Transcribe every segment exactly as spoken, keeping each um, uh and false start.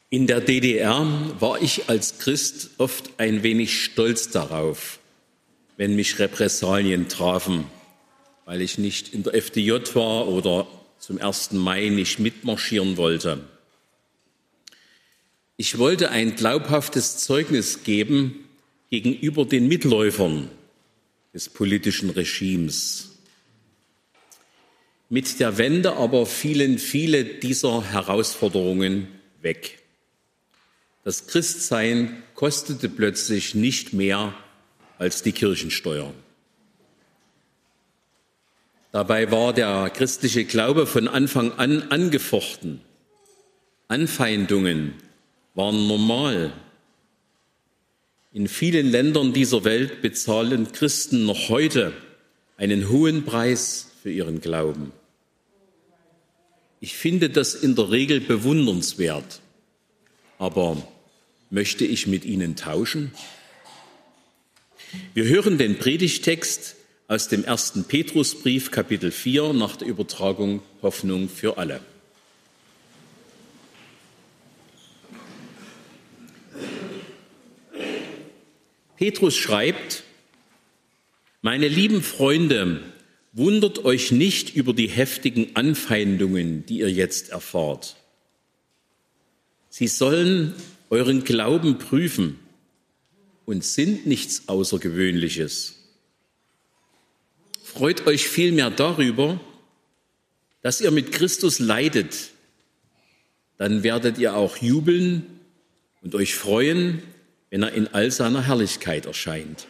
In der D D R war ich als Christ oft ein wenig stolz darauf, wenn mich Repressalien trafen, weil ich nicht in der F D J war oder zum ersten Mai nicht mitmarschieren wollte. Ich wollte ein glaubhaftes Zeugnis geben gegenüber den Mitläufern des politischen Regimes. Mit der Wende aber fielen viele dieser Herausforderungen weg. Das Christsein kostete plötzlich nicht mehr als die Kirchensteuer. Dabei war der christliche Glaube von Anfang an angefochten. Anfeindungen waren normal. In vielen Ländern dieser Welt bezahlen Christen noch heute einen hohen Preis für ihren Glauben. Ich finde das in der Regel bewundernswert. Aber möchte ich mit ihnen tauschen? Wir hören den Predigtext aus dem ersten Petrusbrief, Kapitel vier, nach der Übertragung Hoffnung für alle. Petrus schreibt: Meine lieben Freunde, wundert euch nicht über die heftigen Anfeindungen, die ihr jetzt erfahrt. Sie sollen euren Glauben prüfen und sind nichts Außergewöhnliches. Freut euch vielmehr darüber, dass ihr mit Christus leidet. Dann werdet ihr auch jubeln und euch freuen, wenn er in all seiner Herrlichkeit erscheint.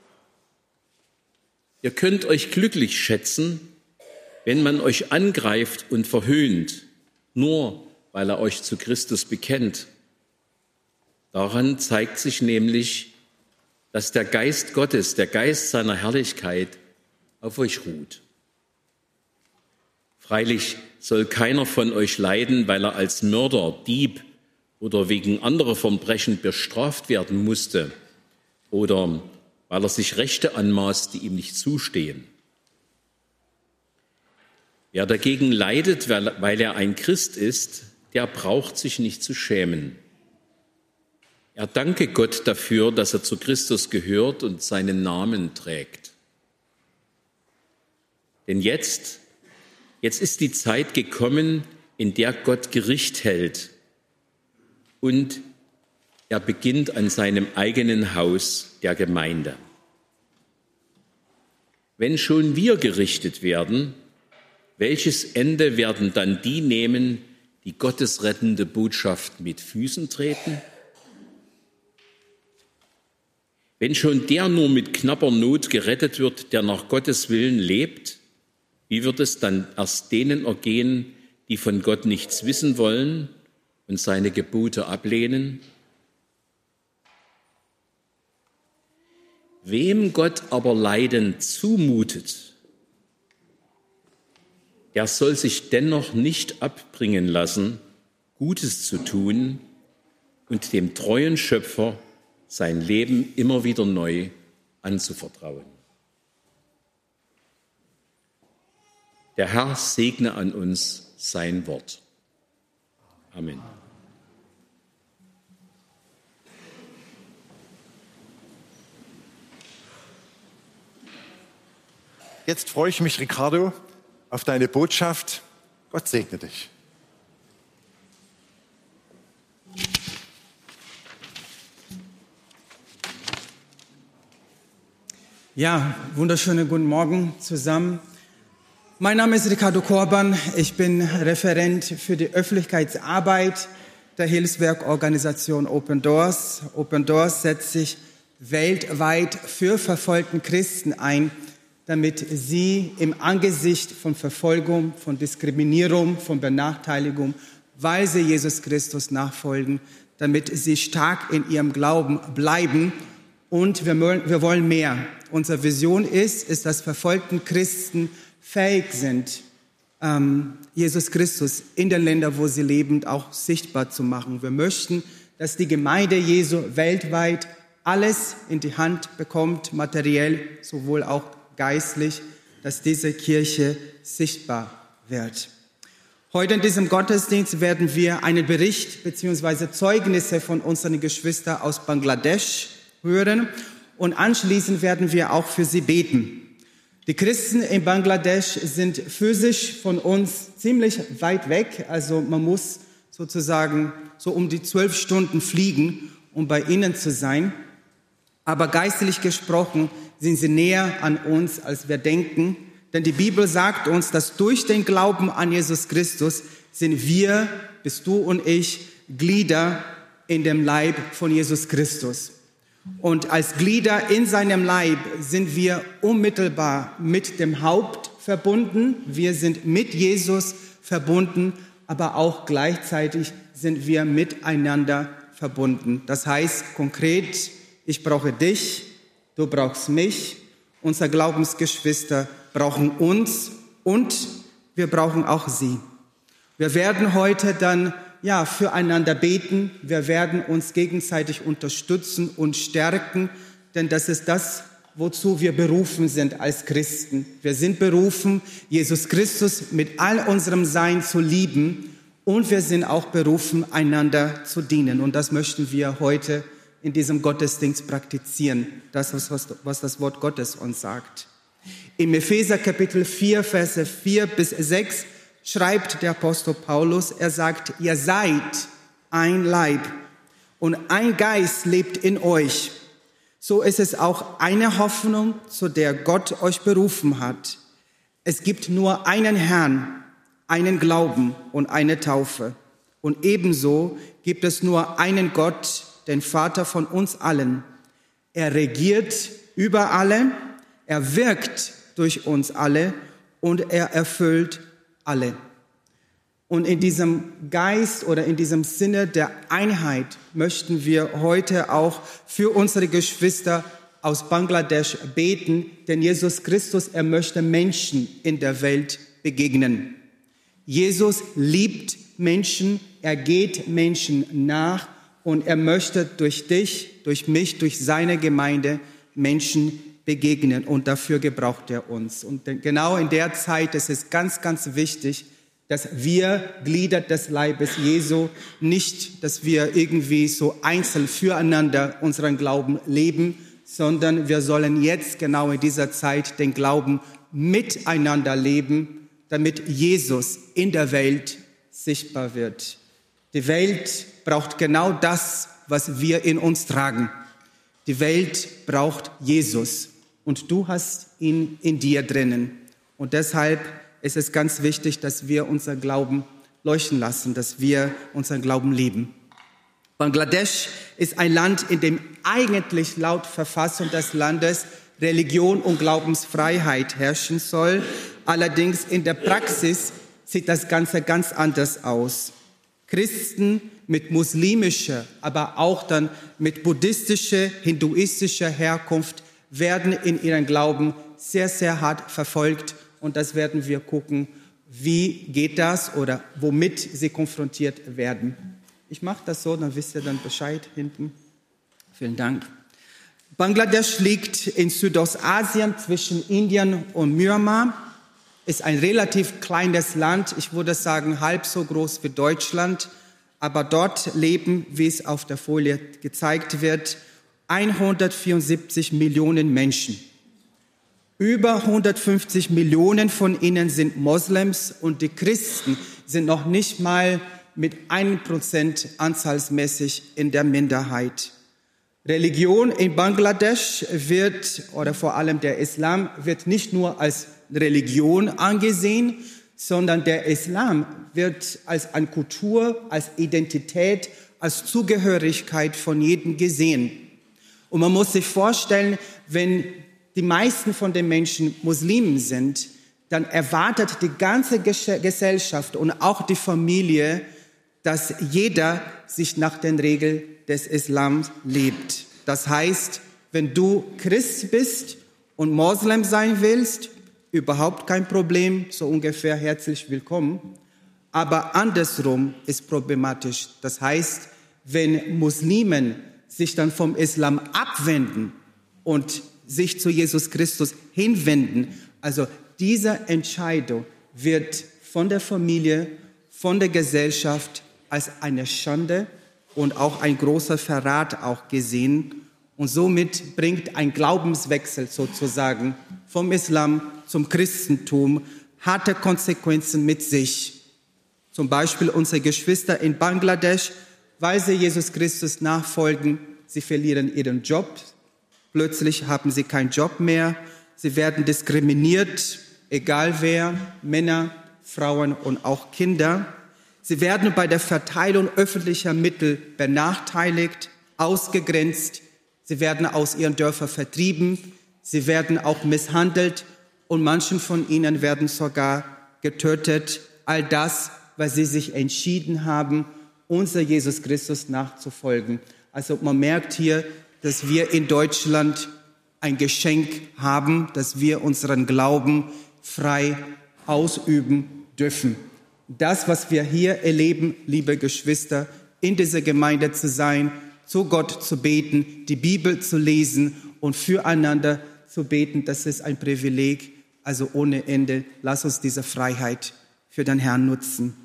Ihr könnt euch glücklich schätzen, wenn man euch angreift und verhöhnt, nur weil er euch zu Christus bekennt. Daran zeigt sich nämlich, dass der Geist Gottes, der Geist seiner Herrlichkeit, auf euch ruht. Freilich soll keiner von euch leiden, weil er als Mörder, Dieb oder wegen anderer Verbrechen bestraft werden musste oder weil er sich Rechte anmaßt, die ihm nicht zustehen. Wer dagegen leidet, weil er ein Christ ist, der braucht sich nicht zu schämen. Er danke Gott dafür, dass er zu Christus gehört und seinen Namen trägt. Denn jetzt, jetzt ist die Zeit gekommen, in der Gott Gericht hält und er beginnt an seinem eigenen Haus, der Gemeinde. Wenn schon wir gerichtet werden, welches Ende werden dann die nehmen, die Gottes rettende Botschaft mit Füßen treten? Wenn schon der nur mit knapper Not gerettet wird, der nach Gottes Willen lebt, wie wird es dann erst denen ergehen, die von Gott nichts wissen wollen und seine Gebote ablehnen? Wem Gott aber Leiden zumutet, der soll sich dennoch nicht abbringen lassen, Gutes zu tun und dem treuen Schöpfer sein Leben immer wieder neu anzuvertrauen. Der Herr segne an uns sein Wort. Amen. Jetzt freue ich mich, Ricardo, auf deine Botschaft. Gott segne dich. Ja, wunderschönen guten Morgen zusammen. Mein Name ist Ricardo Korban. Ich bin Referent für die Öffentlichkeitsarbeit der Hilfswerkorganisation Open Doors. Open Doors setzt sich weltweit für verfolgten Christen ein, damit sie im Angesicht von Verfolgung, von Diskriminierung, von Benachteiligung, weil sie Jesus Christus nachfolgen, damit sie stark in ihrem Glauben bleiben. Und wir wollen, wir wollen mehr. Unsere Vision ist, ist, dass verfolgten Christen fähig sind, ähm, Jesus Christus in den Ländern, wo sie leben, auch sichtbar zu machen. Wir möchten, dass die Gemeinde Jesu weltweit alles in die Hand bekommt, materiell, sowohl auch geistlich, dass diese Kirche sichtbar wird. Heute in diesem Gottesdienst werden wir einen Bericht bzw. Zeugnisse von unseren Geschwistern aus Bangladesch hören und anschließend werden wir auch für sie beten. Die Christen in Bangladesch sind physisch von uns ziemlich weit weg, also man muss sozusagen so um die zwölf Stunden fliegen, um bei ihnen zu sein. Aber geistlich gesprochen sind sie näher an uns, als wir denken. Denn die Bibel sagt uns, dass durch den Glauben an Jesus Christus sind wir, bist du und ich, Glieder in dem Leib von Jesus Christus. Und als Glieder in seinem Leib sind wir unmittelbar mit dem Haupt verbunden. Wir sind mit Jesus verbunden, aber auch gleichzeitig sind wir miteinander verbunden. Das heißt konkret, ich brauche dich, du brauchst mich, unsere Glaubensgeschwister brauchen uns und wir brauchen auch sie. Wir werden heute dann ja füreinander beten, wir werden uns gegenseitig unterstützen und stärken, denn das ist das, wozu wir berufen sind als Christen. Wir sind berufen, Jesus Christus mit all unserem Sein zu lieben und wir sind auch berufen, einander zu dienen. Und das möchten wir heute in diesem Gottesdienst praktizieren, das, was, was das Wort Gottes uns sagt. Im Epheser Kapitel vier, Verse vier bis sechs schreibt der Apostel Paulus, er sagt, ihr seid ein Leib und ein Geist lebt in euch. So ist es auch eine Hoffnung, zu der Gott euch berufen hat. Es gibt nur einen Herrn, einen Glauben und eine Taufe. Und ebenso gibt es nur einen Gott, den Vater von uns allen. Er regiert über alle, er wirkt durch uns alle und er erfüllt alle. Und in diesem Geist oder in diesem Sinne der Einheit möchten wir heute auch für unsere Geschwister aus Bangladesch beten, denn Jesus Christus, er möchte Menschen in der Welt begegnen. Jesus liebt Menschen, er geht Menschen nach und er möchte durch dich, durch mich, durch seine Gemeinde Menschen begegnen und dafür gebraucht er uns. Und genau in der Zeit ist es ganz, ganz wichtig, dass wir Glieder des Leibes Jesu nicht, dass wir irgendwie so einzeln füreinander unseren Glauben leben, sondern wir sollen jetzt genau in dieser Zeit den Glauben miteinander leben, damit Jesus in der Welt sichtbar wird. Die Welt braucht genau das, was wir in uns tragen. Die Welt braucht Jesus und du hast ihn in dir drinnen. Und deshalb ist es ganz wichtig, dass wir unseren Glauben leuchten lassen, dass wir unseren Glauben leben. Bangladesch ist ein Land, in dem eigentlich laut Verfassung des Landes Religion und Glaubensfreiheit herrschen soll. Allerdings in der Praxis sieht das Ganze ganz anders aus. Christen mit muslimischer, aber auch dann mit buddhistischer, hinduistischer Herkunft werden in ihrem Glauben sehr, sehr hart verfolgt. Und das werden wir gucken, wie geht das oder womit sie konfrontiert werden. Ich mache das so, dann wisst ihr dann Bescheid hinten. Vielen Dank. Bangladesch liegt in Südostasien zwischen Indien und Myanmar. Ist ein relativ kleines Land, ich würde sagen halb so groß wie Deutschland. Aber dort leben, wie es auf der Folie gezeigt wird, hundertvierundsiebzig Millionen Menschen. Über hundertfünfzig Millionen von ihnen sind Moslems und die Christen sind noch nicht mal mit einem Prozent anzahlsmäßig in der Minderheit. Religion in Bangladesch wird, oder vor allem der Islam, wird nicht nur als Religion angesehen, sondern der Islam wird als eine Kultur, als Identität, als Zugehörigkeit von jedem gesehen. Und man muss sich vorstellen, wenn die meisten von den Menschen Muslimen sind, dann erwartet die ganze Gesellschaft und auch die Familie, dass jeder sich nach den Regeln des Islams lebt. Das heißt, wenn du Christ bist und Moslem sein willst, überhaupt kein Problem, so ungefähr herzlich willkommen. Aber andersrum ist problematisch. Das heißt, wenn Muslimen sich dann vom Islam abwenden und sich zu Jesus Christus hinwenden, also diese Entscheidung wird von der Familie, von der Gesellschaft als eine Schande und auch ein großer Verrat auch gesehen. Und somit bringt ein Glaubenswechsel sozusagen vom Islam zum Christentum harte Konsequenzen mit sich. Zum Beispiel unsere Geschwister in Bangladesch, weil sie Jesus Christus nachfolgen, sie verlieren ihren Job. Plötzlich haben sie keinen Job mehr. Sie werden diskriminiert, egal wer, Männer, Frauen und auch Kinder. Sie werden bei der Verteilung öffentlicher Mittel benachteiligt, ausgegrenzt. Sie werden aus ihren Dörfern vertrieben. Sie werden auch misshandelt und manchen von ihnen werden sogar getötet. All das, weil sie sich entschieden haben, unser Jesus Christus nachzufolgen. Also man merkt hier, dass wir in Deutschland ein Geschenk haben, dass wir unseren Glauben frei ausüben dürfen. Das, was wir hier erleben, liebe Geschwister, in dieser Gemeinde zu sein, zu Gott zu beten, die Bibel zu lesen und füreinander zu beten, das ist ein Privileg, also ohne Ende. Lass uns diese Freiheit für den Herrn nutzen.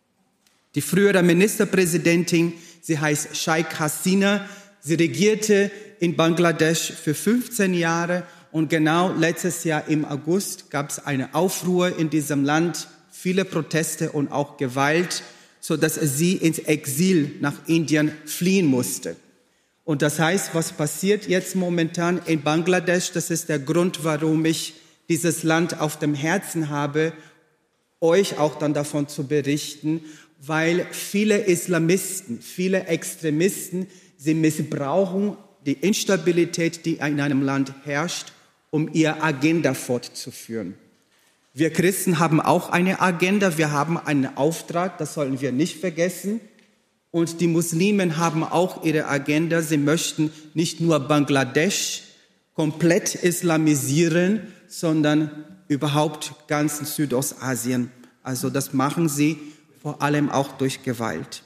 Die frühere Ministerpräsidentin, sie heißt Sheikh Hasina, sie regierte in Bangladesch für fünfzehn Jahre und genau letztes Jahr im August gab es eine Aufruhr in diesem Land, viele Proteste und auch Gewalt, so dass sie ins Exil nach Indien fliehen musste. Und das heißt, was passiert jetzt momentan in Bangladesch, das ist der Grund, warum ich dieses Land auf dem Herzen habe, euch auch dann davon zu berichten, weil viele Islamisten, viele Extremisten, sie missbrauchen die Instabilität, die in einem Land herrscht, um ihre Agenda fortzuführen. Wir Christen haben auch eine Agenda, wir haben einen Auftrag, das sollen wir nicht vergessen. Und die Muslimen haben auch ihre Agenda, sie möchten nicht nur Bangladesch komplett islamisieren, sondern überhaupt ganz Südostasien. Also das machen sie vor allem auch durch Gewalt.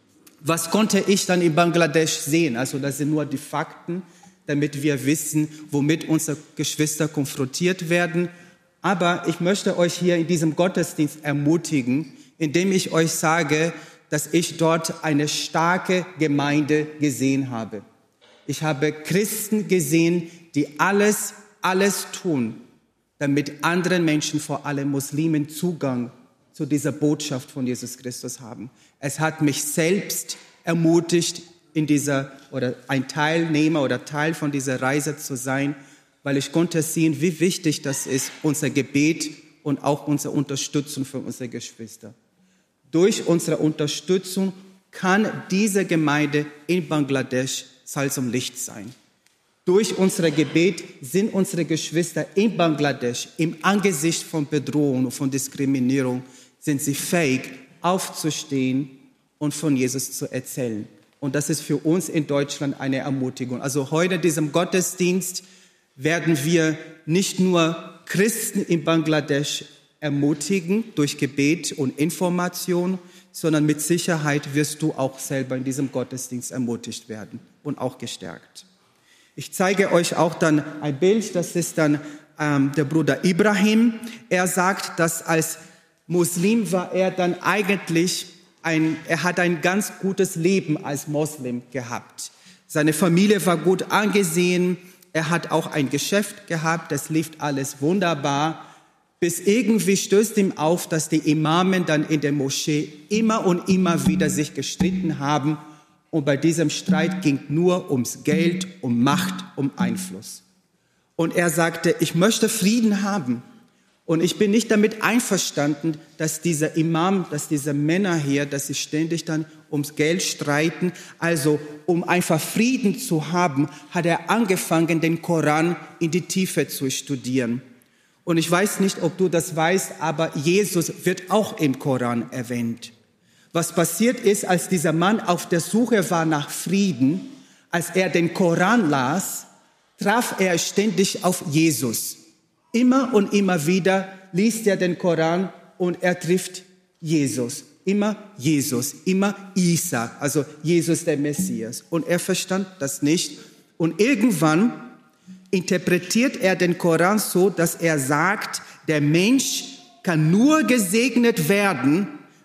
Was konnte ich dann in Bangladesch sehen? Also das sind nur die Fakten, damit wir wissen, womit unsere Geschwister konfrontiert werden. Aber ich möchte euch hier in diesem Gottesdienst ermutigen, indem ich euch sage, dass ich dort eine starke Gemeinde gesehen habe. Ich habe Christen gesehen, die alles, alles tun, damit andere Menschen, vor allem Muslimen, Zugang zu dieser Botschaft von Jesus Christus haben. Es hat mich selbst ermutigt, in dieser oder ein Teilnehmer oder Teil von dieser Reise zu sein, weil ich konnte sehen, wie wichtig das ist, unser Gebet und auch unsere Unterstützung für unsere Geschwister. Durch unsere Unterstützung kann diese Gemeinde in Bangladesch Salz und Licht sein. Durch unser Gebet sind unsere Geschwister in Bangladesch im Angesicht von Bedrohung und von Diskriminierung, sind sie fähig, aufzustehen und von Jesus zu erzählen. Und das ist für uns in Deutschland eine Ermutigung. Also heute in diesem Gottesdienst werden wir nicht nur Christen in Bangladesch ermutigen durch Gebet und Information, sondern mit Sicherheit wirst du auch selber in diesem Gottesdienst ermutigt werden und auch gestärkt. Ich zeige euch auch dann ein Bild, das ist dann ähm, der Bruder Ibrahim. Er sagt, dass als Muslim war er dann eigentlich ein, er hat ein ganz gutes Leben als Moslem gehabt. Seine Familie war gut angesehen, er hat auch ein Geschäft gehabt, das lief alles wunderbar, bis irgendwie stößt ihm auf, dass die Imamen dann in der Moschee immer und immer wieder sich gestritten haben und bei diesem Streit ging nur ums Geld, um Macht, um Einfluss. Und er sagte, ich möchte Frieden haben. Und ich bin nicht damit einverstanden, dass dieser Imam, dass diese Männer hier, dass sie ständig dann ums Geld streiten. Also um einfach Frieden zu haben, hat er angefangen, den Koran in die Tiefe zu studieren. Und ich weiß nicht, ob du das weißt, aber Jesus wird auch im Koran erwähnt. Was passiert ist, als dieser Mann auf der Suche war nach Frieden, als er den Koran las, traf er ständig auf Jesus. Immer und immer wieder liest er den Koran und er trifft Jesus. Immer Jesus, immer Isa, also Jesus der Messias. Und er verstand das nicht. Und irgendwann interpretiert er den Koran so, dass er sagt, der Mensch kann nur gesegnet werden,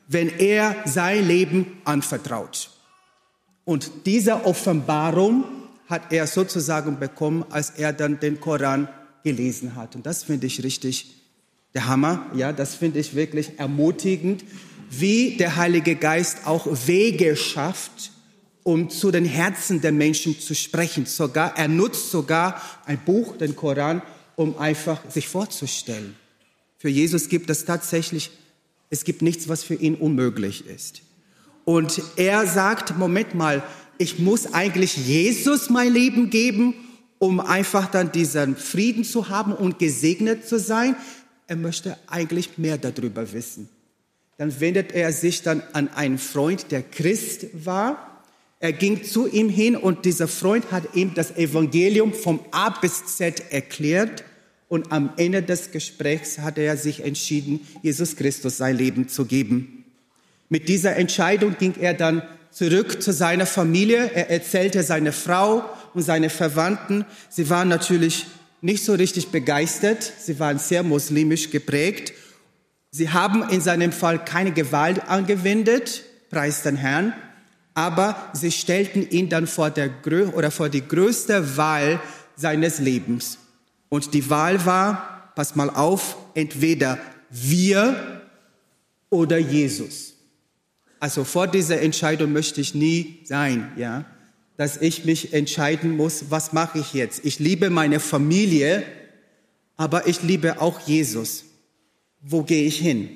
wenn er sein Leben anvertraut. Und diese Offenbarung hat er sozusagen bekommen, als er dann den Koran gelesen hat. Und das finde ich richtig der Hammer. Ja, das finde ich wirklich ermutigend, wie der Heilige Geist auch Wege schafft, um zu den Herzen der Menschen zu sprechen. Sogar, er nutzt sogar ein Buch, den Koran, um einfach sich vorzustellen. Für Jesus gibt es tatsächlich, es gibt nichts, was für ihn unmöglich ist. Und er sagt, Moment mal, ich muss eigentlich Jesus mein Leben geben, um einfach dann diesen Frieden zu haben und gesegnet zu sein. Er möchte eigentlich mehr darüber wissen. Dann wendet er sich dann an einen Freund, der Christ war. Er ging zu ihm hin und dieser Freund hat ihm das Evangelium vom A bis Z erklärt. Und am Ende des Gesprächs hat er sich entschieden, Jesus Christus sein Leben zu geben. Mit dieser Entscheidung ging er dann zurück zu seiner Familie. Er erzählte seine Frau und seine Verwandten. Sie waren natürlich nicht so richtig begeistert. Sie waren sehr muslimisch geprägt. Sie haben in seinem Fall keine Gewalt angewendet, preis den Herrn. Aber sie stellten ihn dann vor, der, oder vor die größte Wahl seines Lebens. Und die Wahl war, pass mal auf, entweder wir oder Jesus. Also vor dieser Entscheidung möchte ich nie sein, ja, dass ich mich entscheiden muss, was mache ich jetzt? Ich liebe meine Familie, aber ich liebe auch Jesus. Wo gehe ich hin?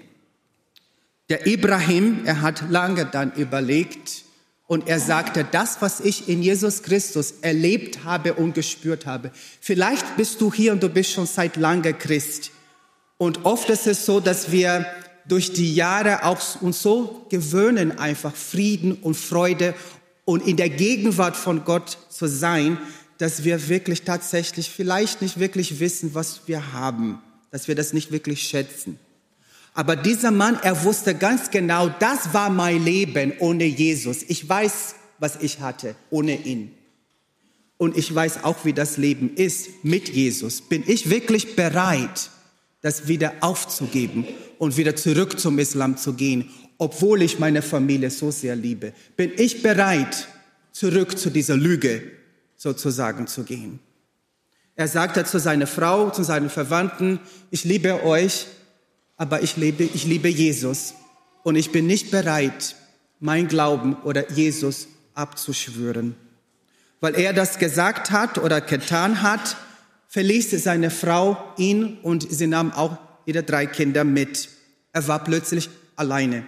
Der Ibrahim, er hat lange dann überlegt und er sagte, das, was ich in Jesus Christus erlebt habe und gespürt habe. Vielleicht bist du hier und du bist schon seit langem Christ. Und oft ist es so, dass wir durch die Jahre auch uns so gewöhnen, einfach Frieden und Freude und in der Gegenwart von Gott zu sein, dass wir wirklich tatsächlich vielleicht nicht wirklich wissen, was wir haben, dass wir das nicht wirklich schätzen. Aber dieser Mann, er wusste ganz genau, das war mein Leben ohne Jesus. Ich weiß, was ich hatte ohne ihn. Und ich weiß auch, wie das Leben ist mit Jesus. Bin ich wirklich bereit, das wieder aufzugeben und wieder zurück zum Islam zu gehen, obwohl ich meine Familie so sehr liebe? Bin ich bereit, zurück zu dieser Lüge sozusagen zu gehen? Er sagte zu seiner Frau, zu seinen Verwandten, ich liebe euch, aber ich liebe, ich liebe Jesus. Und ich bin nicht bereit, mein Glauben oder Jesus abzuschwören. Weil er das gesagt hat oder getan hat, verließ seine Frau ihn und sie nahm auch ihre drei Kinder mit. Er war plötzlich alleine.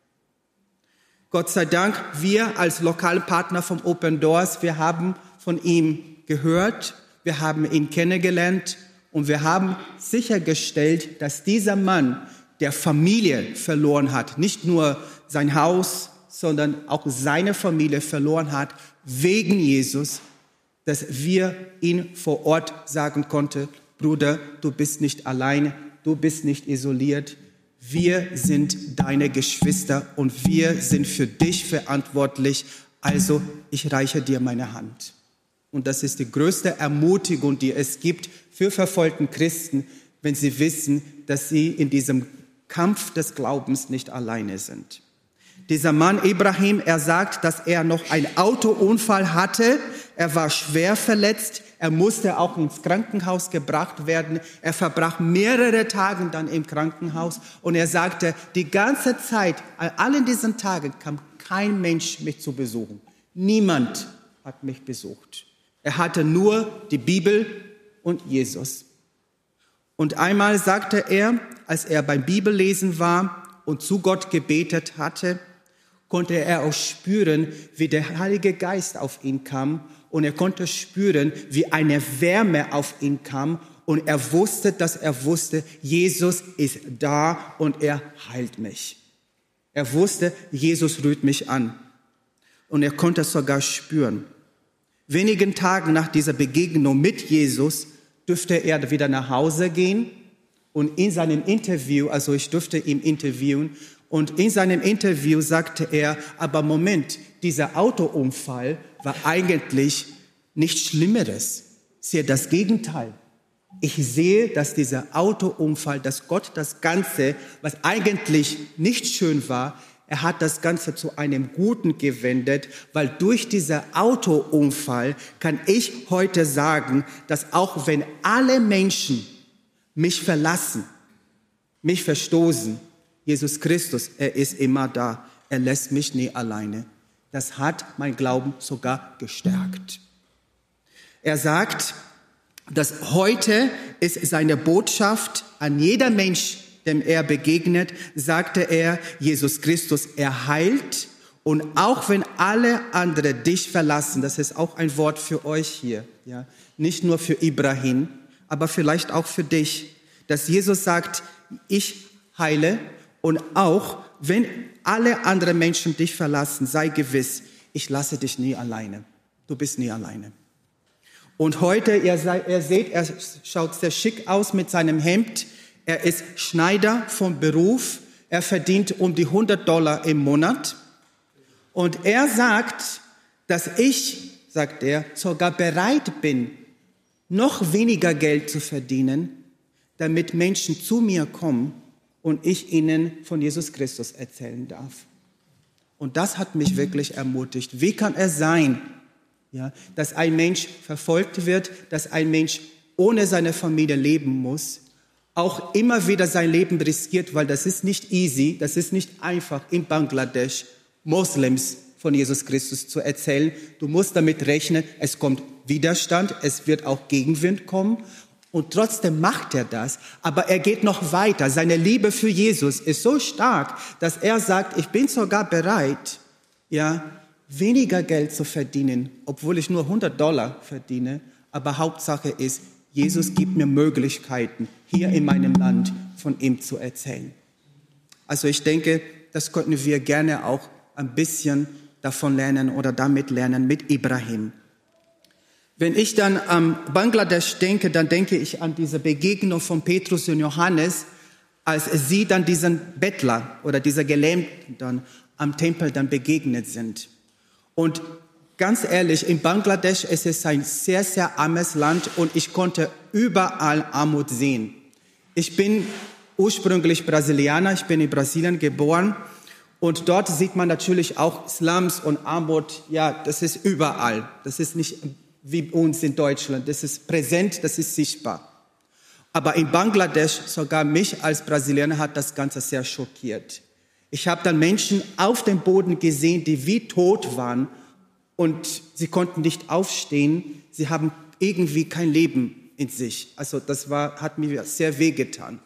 Gott sei Dank, wir als Lokalpartner vom Open Doors, wir haben von ihm gehört, wir haben ihn kennengelernt und wir haben sichergestellt, dass dieser Mann, der Familie verloren hat, nicht nur sein Haus, sondern auch seine Familie verloren hat, wegen Jesus, dass wir ihn vor Ort sagen konnten, Bruder, du bist nicht alleine, du bist nicht isoliert, wir sind deine Geschwister und wir sind für dich verantwortlich, also ich reiche dir meine Hand. Und das ist die größte Ermutigung, die es gibt für verfolgten Christen, wenn sie wissen, dass sie in diesem Kampf des Glaubens nicht alleine sind. Dieser Mann Ibrahim, er sagt, dass er noch einen Autounfall hatte. Er war schwer verletzt. Er musste auch ins Krankenhaus gebracht werden. Er verbrachte mehrere Tage dann im Krankenhaus. Und er sagte, die ganze Zeit, an allen diesen Tagen kam kein Mensch mich zu besuchen. Niemand hat mich besucht. Er hatte nur die Bibel und Jesus. Und einmal sagte er, als er beim Bibellesen war und zu Gott gebetet hatte, konnte er auch spüren, wie der Heilige Geist auf ihn kam. Und er konnte spüren, wie eine Wärme auf ihn kam. Und er wusste, dass er wusste, Jesus ist da und er heilt mich. Er wusste, Jesus rührt mich an. Und er konnte es sogar spüren. Wenigen Tagen nach dieser Begegnung mit Jesus dürfte er wieder nach Hause gehen. Und in seinem Interview, also ich durfte ihn interviewen, und in seinem Interview sagte er, aber Moment, dieser Autounfall war eigentlich nichts Schlimmeres. Sehr das Gegenteil. Ich sehe, dass dieser Autounfall, dass Gott das Ganze, was eigentlich nicht schön war, er hat das Ganze zu einem Guten gewendet, weil durch diesen Autounfall kann ich heute sagen, dass auch wenn alle Menschen mich verlassen, mich verstoßen, Jesus Christus, er ist immer da. Er lässt mich nie alleine. Das hat mein Glauben sogar gestärkt. Er sagt, dass heute ist seine Botschaft an jeder Mensch, dem er begegnet, sagte er, Jesus Christus, er heilt. Und auch wenn alle anderen dich verlassen, das ist auch ein Wort für euch hier, ja, nicht nur für Ibrahim, aber vielleicht auch für dich, dass Jesus sagt, ich heile. Und auch wenn alle anderen Menschen dich verlassen, sei gewiss, ich lasse dich nie alleine. Du bist nie alleine. Und heute, ihr, seid, ihr seht, er schaut sehr schick aus mit seinem Hemd. Er ist Schneider vom Beruf. Er verdient um die hundert Dollar im Monat. Und er sagt, dass ich, sagt er, sogar bereit bin, noch weniger Geld zu verdienen, damit Menschen zu mir kommen und ich ihnen von Jesus Christus erzählen darf. Und das hat mich wirklich ermutigt. Wie kann es sein, ja, dass ein Mensch verfolgt wird, dass ein Mensch ohne seine Familie leben muss, auch immer wieder sein Leben riskiert, weil das ist nicht easy, das ist nicht einfach in Bangladesch Moslems von Jesus Christus zu erzählen. Du musst damit rechnen, es kommt Widerstand, es wird auch Gegenwind kommen. Und trotzdem macht er das, aber er geht noch weiter. Seine Liebe für Jesus ist so stark, dass er sagt, ich bin sogar bereit, ja, weniger Geld zu verdienen, obwohl ich nur hundert Dollar verdiene. Aber Hauptsache ist, Jesus gibt mir Möglichkeiten, hier in meinem Land von ihm zu erzählen. Also ich denke, das könnten wir gerne auch ein bisschen davon lernen oder damit lernen mit Ibrahim. Wenn ich dann an Bangladesch denke, dann denke ich an diese Begegnung von Petrus und Johannes, als sie dann diesen Bettler oder dieser Gelähmten dann am Tempel dann begegnet sind. Und ganz ehrlich, in Bangladesch ist es ein sehr, sehr armes Land und ich konnte überall Armut sehen. Ich bin ursprünglich Brasilianer, ich bin in Brasilien geboren und dort sieht man natürlich auch Slums und Armut, ja, das ist überall. Das ist nicht wie uns in Deutschland, das ist präsent, das ist sichtbar. Aber in Bangladesch, sogar mich als Brasilianer, hat das Ganze sehr schockiert. Ich habe dann Menschen auf dem Boden gesehen, die wie tot waren und sie konnten nicht aufstehen. Sie haben irgendwie kein Leben in sich. Also das war, hat mir sehr wehgetan.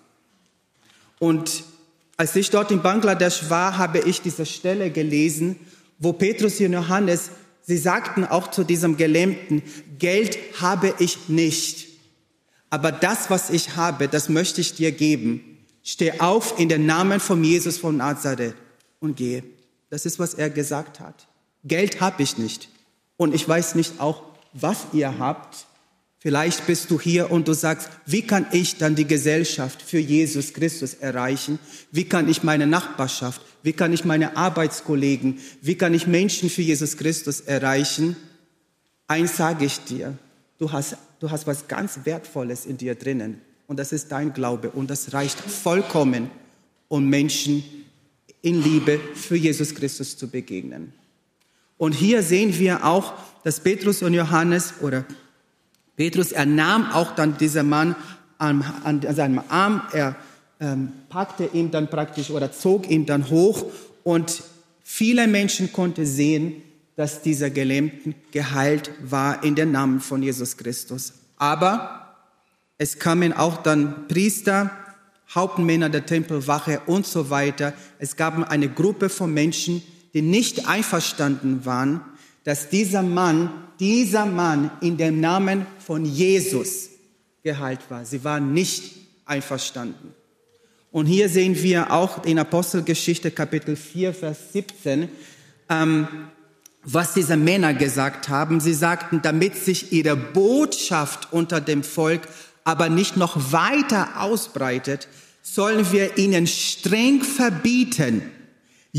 Und als ich dort in Bangladesch war, habe ich diese Stelle gelesen, wo Petrus und Johannes, sie sagten auch zu diesem Gelähmten, Geld habe ich nicht, aber das, was ich habe, das möchte ich dir geben. Steh auf in den Namen von Jesus von Nazareth und gehe. Das ist, was er gesagt hat. Geld habe ich nicht. Und ich weiß nicht auch, was ihr habt. Vielleicht bist du hier und du sagst, wie kann ich dann die Gesellschaft für Jesus Christus erreichen? Wie kann ich meine Nachbarschaft, wie kann ich meine Arbeitskollegen, wie kann ich Menschen für Jesus Christus erreichen? Eins sage ich dir, du hast, du hast was ganz Wertvolles in dir drinnen. Und das ist dein Glaube. Und das reicht vollkommen, um Menschen in Liebe für Jesus Christus zu begegnen. Und hier sehen wir auch, dass Petrus und Johannes oder Petrus, er nahm auch dann diesen Mann an, an seinem Arm, er ähm, packte ihn dann praktisch oder zog ihn dann hoch und viele Menschen konnten sehen, dass dieser Gelähmte geheilt war in dem Namen von Jesus Christus. Aber es kamen auch dann Priester, Hauptmänner der Tempelwache und so weiter. Es gab eine Gruppe von Menschen, die nicht einverstanden waren, dass dieser Mann, dieser Mann in dem Namen von Jesus geheilt war. Sie waren nicht einverstanden. Und hier sehen wir auch in Apostelgeschichte Kapitel vier, Vers siebzehn, ähm, was diese Männer gesagt haben. Sie sagten, damit sich ihre Botschaft unter dem Volk aber nicht noch weiter ausbreitet, sollen wir ihnen streng verbieten,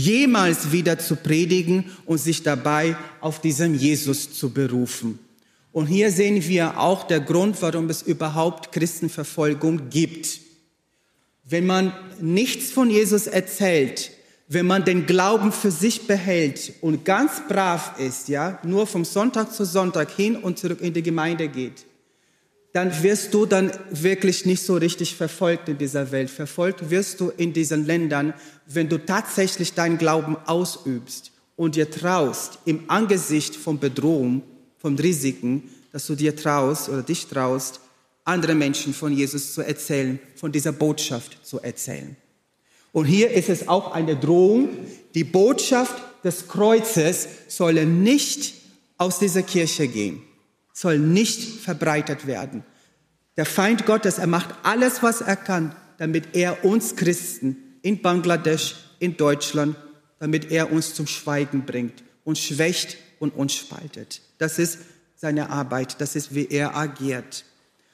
jemals wieder zu predigen und sich dabei auf diesen Jesus zu berufen. Und hier sehen wir auch den Grund, warum es überhaupt Christenverfolgung gibt. Wenn man nichts von Jesus erzählt, wenn man den Glauben für sich behält und ganz brav ist, ja, nur vom Sonntag zu Sonntag hin und zurück in die Gemeinde geht, dann wirst du dann wirklich nicht so richtig verfolgt in dieser Welt. Verfolgt wirst du in diesen Ländern, wenn du tatsächlich deinen Glauben ausübst und dir traust, im Angesicht von Bedrohung, von Risiken, dass du dir traust oder dich traust, andere Menschen von Jesus zu erzählen, von dieser Botschaft zu erzählen. Und hier ist es auch eine Drohung. Die Botschaft des Kreuzes soll nicht aus dieser Kirche gehen, soll nicht verbreitet werden. Der Feind Gottes, er macht alles, was er kann, damit er uns Christen in Bangladesch, in Deutschland, damit er uns zum Schweigen bringt, uns schwächt und uns spaltet. Das ist seine Arbeit, das ist, wie er agiert.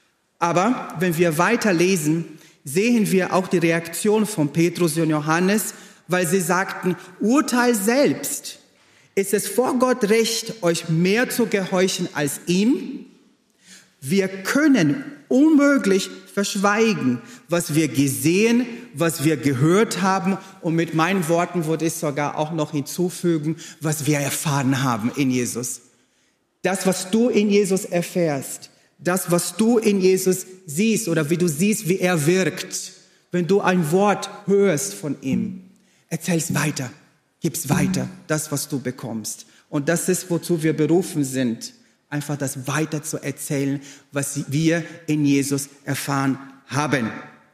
Aber wenn wir weiterlesen, sehen wir auch die Reaktion von Petrus und Johannes, weil sie sagten, Urteil selbst. Ist es vor Gott recht, euch mehr zu gehorchen als ihm? Wir können unmöglich verschweigen, was wir gesehen, was wir gehört haben. Und mit meinen Worten würde ich sogar auch noch hinzufügen, was wir erfahren haben in Jesus. Das, was du in Jesus erfährst, das, was du in Jesus siehst oder wie du siehst, wie er wirkt, wenn du ein Wort hörst von ihm, erzähl's weiter, gib's weiter, das, was du bekommst. Und das ist, wozu wir berufen sind, einfach das weiter zu erzählen, was wir in Jesus erfahren haben.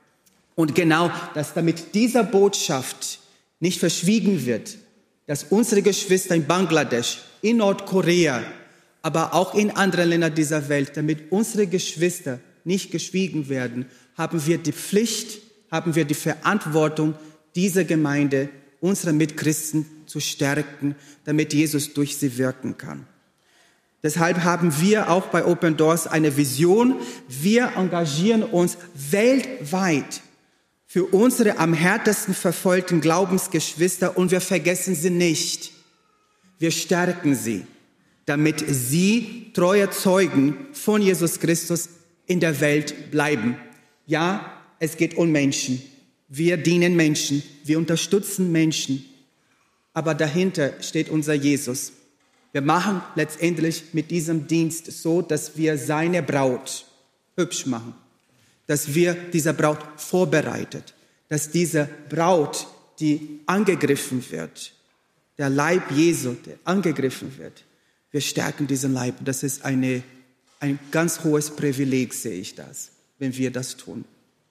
Und genau, dass damit dieser Botschaft nicht verschwiegen wird, dass unsere Geschwister in Bangladesch, in Nordkorea, aber auch in anderen Ländern dieser Welt, damit unsere Geschwister nicht geschwiegen werden, haben wir die Pflicht, haben wir die Verantwortung, diese Gemeinde, unsere Mitchristen zu stärken, damit Jesus durch sie wirken kann. Deshalb haben wir auch bei Open Doors eine Vision. Wir engagieren uns weltweit für unsere am härtesten verfolgten Glaubensgeschwister und wir vergessen sie nicht. Wir stärken sie, damit sie treue Zeugen von Jesus Christus in der Welt bleiben. Ja, es geht um Menschen. Wir dienen Menschen, wir unterstützen Menschen, aber dahinter steht unser Jesus. Wir machen letztendlich mit diesem Dienst so, dass wir seine Braut hübsch machen, dass wir diese Braut vorbereitet, dass diese Braut, die angegriffen wird, der Leib Jesu, der angegriffen wird, wir stärken diesen Leib. Das ist eine, ein ganz hohes Privileg, sehe ich das, wenn wir das tun.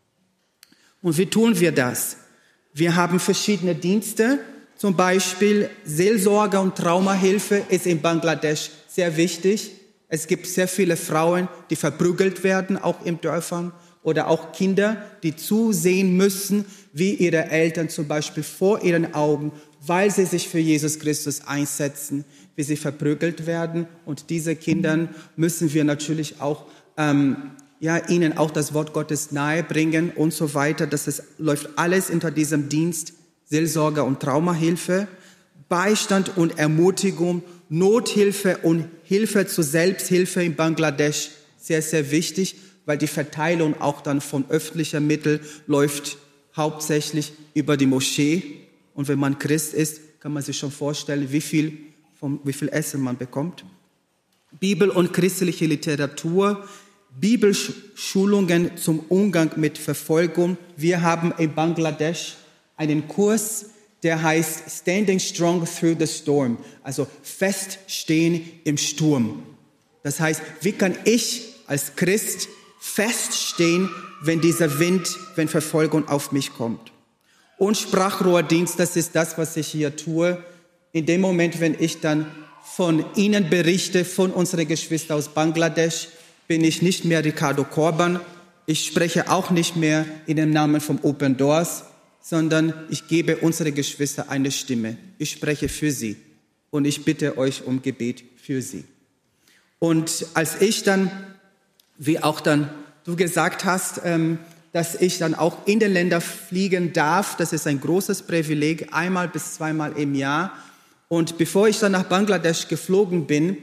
Und wie tun wir das? Wir haben verschiedene Dienste, zum Beispiel Seelsorge und Traumahilfe ist in Bangladesch sehr wichtig. Es gibt sehr viele Frauen, die verprügelt werden, auch in Dörfern, oder auch Kinder, die zusehen müssen, wie ihre Eltern zum Beispiel vor ihren Augen, weil sie sich für Jesus Christus einsetzen, wie sie verprügelt werden. Und diese Kindern müssen wir natürlich auch, ähm, ja, ihnen auch das Wort Gottes nahebringen und so weiter. Das ist, läuft alles unter diesem Dienst, Seelsorge und Traumahilfe, Beistand und Ermutigung, Nothilfe und Hilfe zur Selbsthilfe in Bangladesch, sehr, sehr wichtig, weil die Verteilung auch dann von öffentlichen Mitteln läuft hauptsächlich über die Moschee. Und wenn man Christ ist, kann man sich schon vorstellen, wie viel, vom, wie viel Essen man bekommt. Bibel und christliche Literatur, Bibelschulungen zum Umgang mit Verfolgung. Wir haben in Bangladesch einen Kurs, der heißt Standing Strong Through the Storm, also feststehen im Sturm. Das heißt, wie kann ich als Christ feststehen, wenn dieser Wind, wenn Verfolgung auf mich kommt? Und Sprachrohrdienst, das ist das, was ich hier tue. In dem Moment, wenn ich dann von Ihnen berichte, von unseren Geschwistern aus Bangladesch, bin ich nicht mehr Ricardo Korban. Ich spreche auch nicht mehr in dem Namen von Open Doors, sondern ich gebe unsere Geschwister eine Stimme. Ich spreche für sie und ich bitte euch um Gebet für sie. Und als ich dann, wie auch dann du gesagt hast, ähm, dass ich dann auch in den Länder fliegen darf, das ist ein großes Privileg, einmal bis zweimal im Jahr. Und bevor ich dann nach Bangladesch geflogen bin,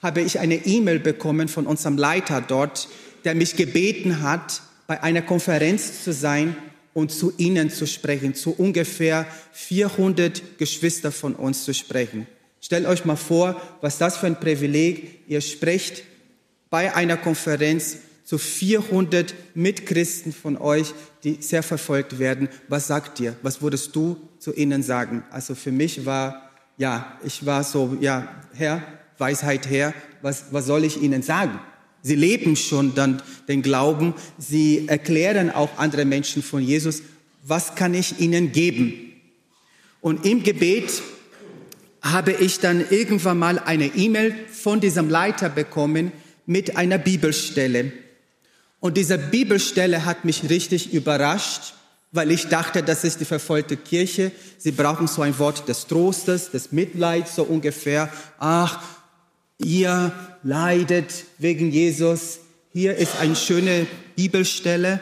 habe ich eine E-Mail bekommen von unserem Leiter dort, der mich gebeten hat, bei einer Konferenz zu sein und zu Ihnen zu sprechen, zu ungefähr vierhundert Geschwister von uns zu sprechen. Stellt euch mal vor, was das für ein Privileg. Ihr sprecht bei einer Konferenz zu vierhundert Mitchristen von euch, die sehr verfolgt werden. Was sagt ihr? Was würdest du zu ihnen sagen? Also für mich war, ja, ich war so, ja, Herr, Weisheit Herr, was, was soll ich ihnen sagen? Sie leben schon dann den Glauben. Sie erklären auch andere Menschen von Jesus. Was kann ich ihnen geben? Und im Gebet habe ich dann irgendwann mal eine E-Mail von diesem Leiter bekommen mit einer Bibelstelle. Und diese Bibelstelle hat mich richtig überrascht, weil ich dachte, das ist die verfolgte Kirche. Sie brauchen so ein Wort des Trostes, des Mitleids, so ungefähr. Ach, ihr leidet wegen Jesus. Hier ist eine schöne Bibelstelle.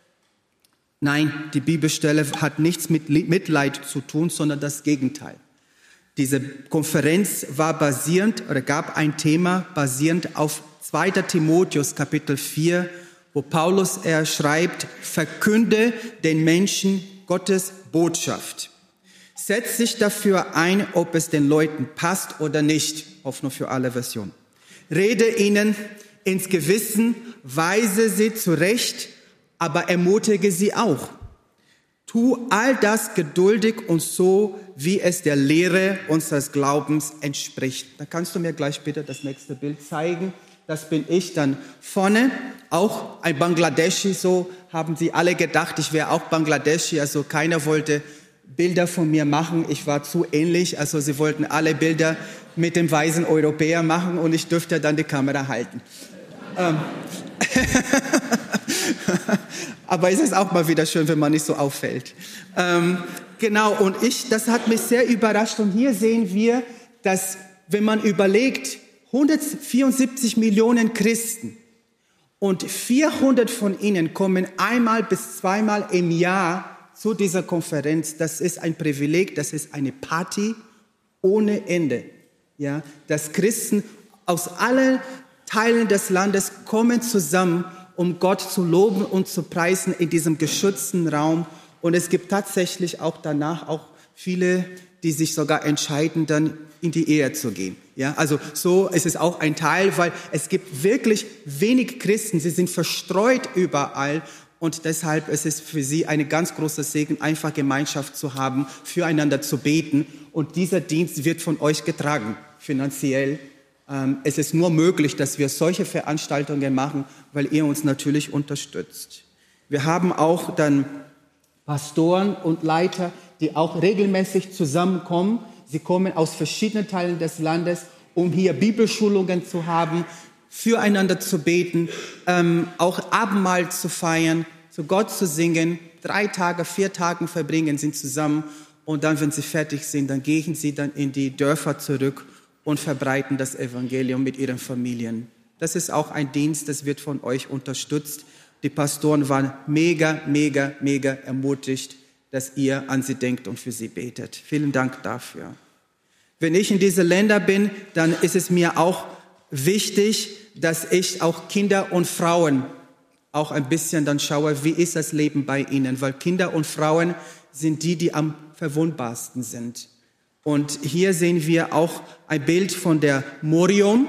Nein, die Bibelstelle hat nichts mit Mitleid zu tun, sondern das Gegenteil. Diese Konferenz war basierend oder gab ein Thema basierend auf zweiter Timotheus Kapitel vier, wo Paulus er schreibt, verkünde den Menschen Gottes Botschaft. Setz dich dafür ein, ob es den Leuten passt oder nicht. Hoffnung für alle Versionen. Rede ihnen ins Gewissen, weise sie zurecht, aber ermutige sie auch. Tu all das geduldig und so, wie es der Lehre unseres Glaubens entspricht. Da kannst du mir gleich bitte das nächste Bild zeigen. Das bin ich dann vorne, auch ein Bangladeschi, so haben sie alle gedacht, ich wäre auch Bangladeschi, also keiner wollte Bilder von mir machen, ich war zu ähnlich, also sie wollten alle Bilder mit dem weißen Europäer machen und ich dürfte dann die Kamera halten. ähm. Aber es ist auch mal wieder schön, wenn man nicht so auffällt. Ähm, genau, und ich, das hat mich sehr überrascht und hier sehen wir, dass wenn man überlegt, hundertvierundsiebzig Millionen Christen und vierhundert von ihnen kommen einmal bis zweimal im Jahr zu dieser Konferenz. Das ist ein Privileg, das ist eine Party ohne Ende. Ja, dass Christen aus allen Teilen des Landes kommen zusammen, um Gott zu loben und zu preisen in diesem geschützten Raum. Und es gibt tatsächlich auch danach auch viele, die sich sogar entscheiden, dann in die Ehe zu gehen. Ja, also so ist es auch ein Teil, weil es gibt wirklich wenig Christen, sie sind verstreut überall und deshalb ist es für sie eine ganz große Segen, einfach Gemeinschaft zu haben, füreinander zu beten und dieser Dienst wird von euch getragen, finanziell. Ähm, es ist nur möglich, dass wir solche Veranstaltungen machen, weil ihr uns natürlich unterstützt. Wir haben auch dann Pastoren und Leiter, die auch regelmäßig zusammenkommen. Sie kommen aus verschiedenen Teilen des Landes, um hier Bibelschulungen zu haben, füreinander zu beten, ähm, auch Abendmahl zu feiern, zu Gott zu singen. Drei Tage, vier Tage verbringen sie zusammen und dann, wenn sie fertig sind, dann gehen sie dann in die Dörfer zurück und verbreiten das Evangelium mit ihren Familien. Das ist auch ein Dienst, das wird von euch unterstützt. Die Pastoren waren mega, mega, mega ermutigt, dass ihr an sie denkt und für sie betet. Vielen Dank dafür. Wenn ich in diese Länder bin, dann ist es mir auch wichtig, dass ich auch Kinder und Frauen auch ein bisschen dann schaue, wie ist das Leben bei ihnen, weil Kinder und Frauen sind die, die am verwundbarsten sind. Und hier sehen wir auch ein Bild von der Morion.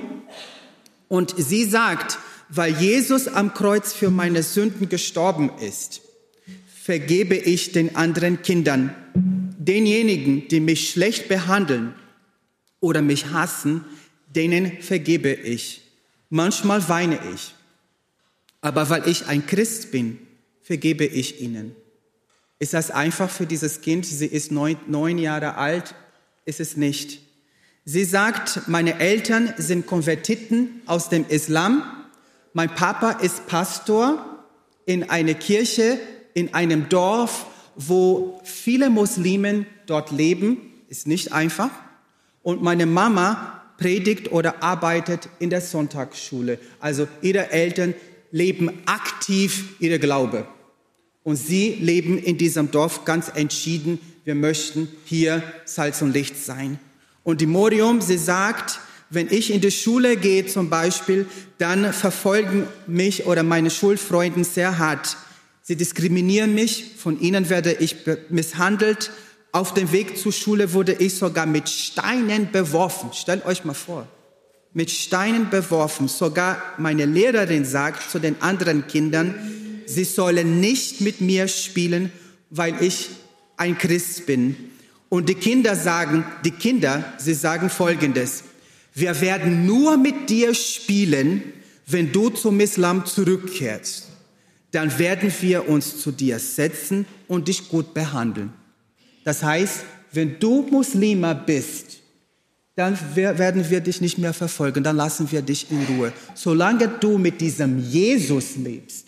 Und sie sagt, weil Jesus am Kreuz für meine Sünden gestorben ist, vergebe ich den anderen Kindern, denjenigen, die mich schlecht behandeln oder mich hassen, denen vergebe ich. Manchmal weine ich, aber weil ich ein Christ bin, vergebe ich ihnen. Ist das einfach für dieses Kind? Sie ist neun, neun Jahre alt, ist es nicht. Sie sagt, meine Eltern sind Konvertiten aus dem Islam. Mein Papa ist Pastor in einer Kirche, in einem Dorf, wo viele Muslimen dort leben. Ist nicht einfach. Und meine Mama predigt oder arbeitet in der Sonntagsschule. Also ihre Eltern leben aktiv ihre Glaube. Und sie leben in diesem Dorf ganz entschieden, wir möchten hier Salz und Licht sein. Und die Morium, sie sagt, Wenn ich in die Schule gehe zum Beispiel, dann verfolgen mich oder meine Schulfreunde sehr hart. Sie diskriminieren mich, von ihnen werde ich misshandelt. Auf dem Weg zur Schule wurde ich sogar mit Steinen beworfen. Stellt euch mal vor, mit Steinen beworfen. Sogar meine Lehrerin sagt zu den anderen Kindern, sie sollen nicht mit mir spielen, weil ich ein Christ bin. Und die Kinder sagen, die Kinder, sie sagen Folgendes: Wir werden nur mit dir spielen, wenn du zum Islam zurückkehrst. Dann werden wir uns zu dir setzen und dich gut behandeln. Das heißt, wenn du Muslima bist, dann werden wir dich nicht mehr verfolgen, dann lassen wir dich in Ruhe. Solange du mit diesem Jesus lebst,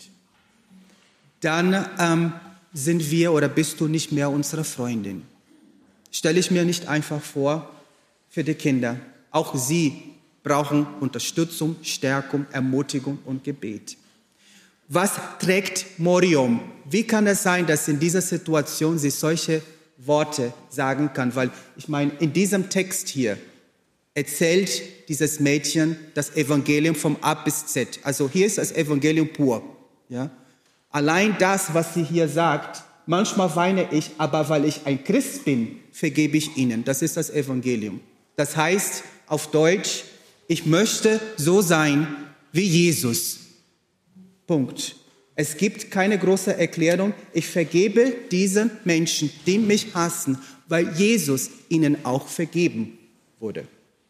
dann ähm, sind wir oder bist du nicht mehr unsere Freundin. Stelle ich mir nicht einfach vor für die Kinder. Auch sie brauchen Unterstützung, Stärkung, Ermutigung und Gebet. Was trägt Moriam? Wie kann es sein, dass in dieser Situation sie solche Worte sagen kann? Weil ich meine, in diesem Text hier erzählt dieses Mädchen das Evangelium vom A bis Z. Also hier ist das Evangelium pur. Ja? Allein das, was sie hier sagt, manchmal weine ich, aber weil ich ein Christ bin, vergebe ich ihnen. Das ist das Evangelium. Das heißt auf Deutsch, ich möchte so sein wie Jesus. Punkt. Es gibt keine große Erklärung. Ich vergebe diesen Menschen, die mich hassen, weil Jesus ihnen auch vergeben wurde.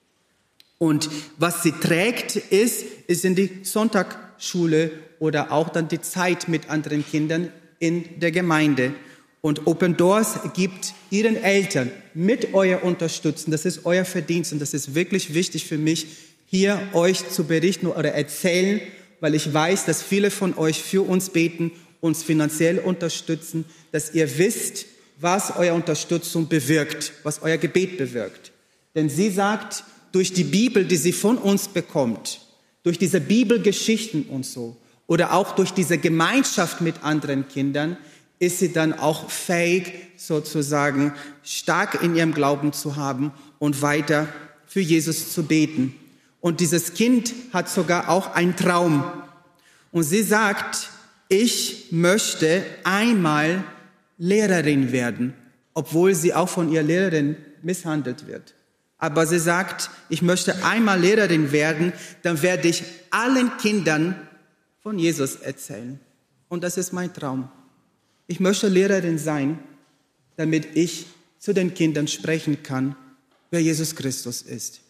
Und was sie trägt, ist, ist in die Sonntagsschule oder auch dann die Zeit mit anderen Kindern in der Gemeinde. Und Open Doors gibt ihren Eltern mit euer Unterstützen, das ist euer Verdienst und das ist wirklich wichtig für mich, hier euch zu berichten oder erzählen, weil ich weiß, dass viele von euch für uns beten, uns finanziell unterstützen, dass ihr wisst, was eure Unterstützung bewirkt, was euer Gebet bewirkt. Denn sie sagt, durch die Bibel, die sie von uns bekommt, durch diese Bibelgeschichten und so, oder auch durch diese Gemeinschaft mit anderen Kindern, ist sie dann auch fähig, sozusagen stark in ihrem Glauben zu haben und weiter für Jesus zu beten. Und dieses Kind hat sogar auch einen Traum. Und sie sagt, ich möchte einmal Lehrerin werden, obwohl sie auch von ihrer Lehrerin misshandelt wird. Aber sie sagt, ich möchte einmal Lehrerin werden, dann werde ich allen Kindern von Jesus erzählen. Und das ist mein Traum. Ich möchte Lehrerin sein, damit ich zu den Kindern sprechen kann, wer Jesus Christus ist.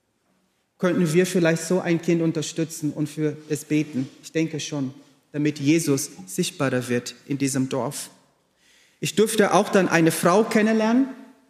Könnten wir vielleicht so ein Kind unterstützen und für es beten? Ich denke schon, damit Jesus sichtbarer wird in diesem Dorf. Ich durfte auch dann eine Frau kennenlernen